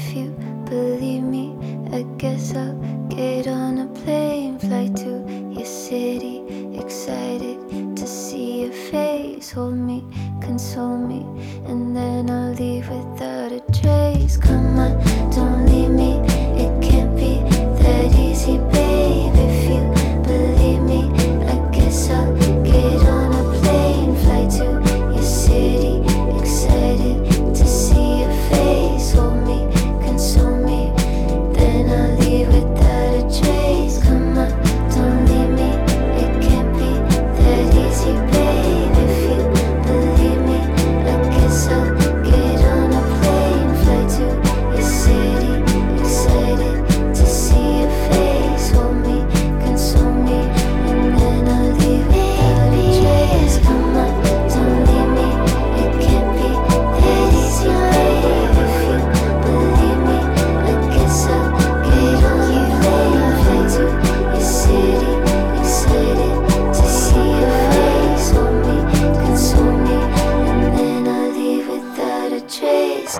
if you believe me, I guess I'll get on a plane, fly to your city, excited to see your face. Hold me, console me, and then I'll leave without a trace. Come on, don't leave me, it can't be that easy, babe. If you believe me, I guess I'll get on a plane, fly to your city, excited to see your face. Hold me, console me, then I'll leave without a trace. Come on, don't leave me, it can't be that easy, babe. If you believe me, I guess I'll get on a plane, fly to your city, excited to see your face. Hold me, console me, and then I'll leave without a trace. Come on, don't leave me, it can't be that easy, babe. If you believe me, I guess I'll get on a plane, fly to your city, excited to see your face. Hold me, console me, and then I'll leave without a trace.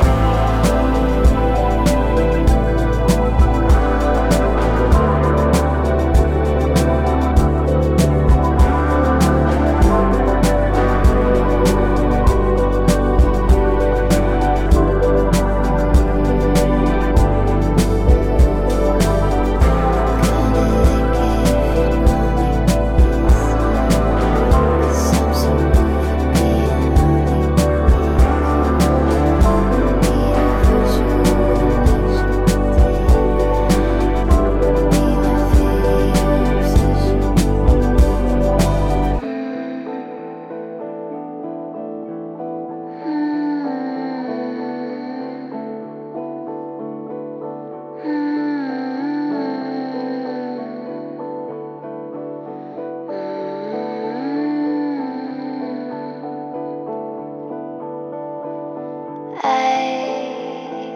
I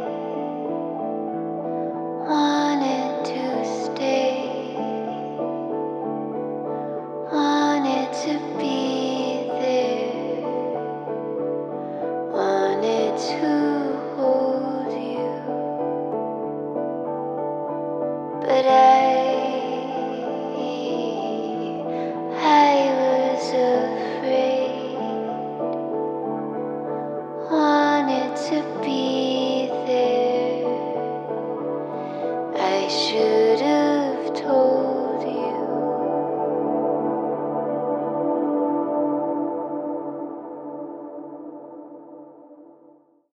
wanted to stay, wanted to be there, wanted to hold you, but I was afraid, wanted to be there. I should